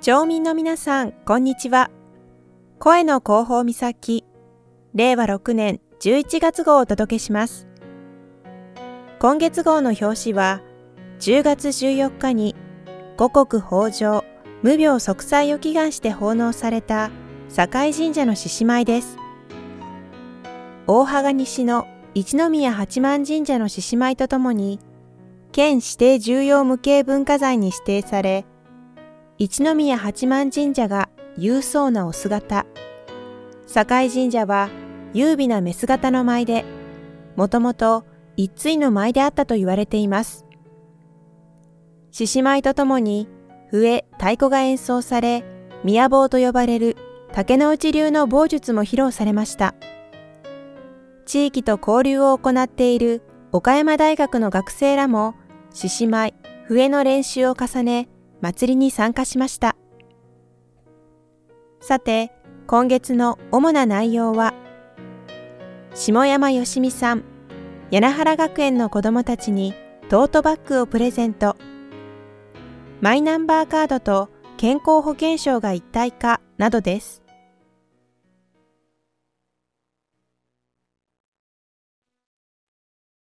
町民の皆さん、こんにちは。声の広報岬、令和6年11月号をお届けします。今月号の表紙は、10月14日に五穀豊穣、無病息災を祈願して奉納された堺神社の獅子舞です。大羽西の一宮八幡神社の獅子舞とともに、県指定重要無形文化財に指定され、一宮八幡神社が勇壮なお姿、堺神社は優美なメス型の舞で、もともと一対の舞であったと言われています。獅子舞とともに笛、太鼓が演奏され、宮棒と呼ばれる竹之内流の棒術も披露されました。地域と交流を行っている岡山大学の学生らも獅子舞、笛の練習を重ね、祭りに参加しました。さて、今月の主な内容は、下山よしみさん、柳原学園の子どもたちにトートバッグをプレゼント、マイナンバーカードと健康保険証が一体化などです。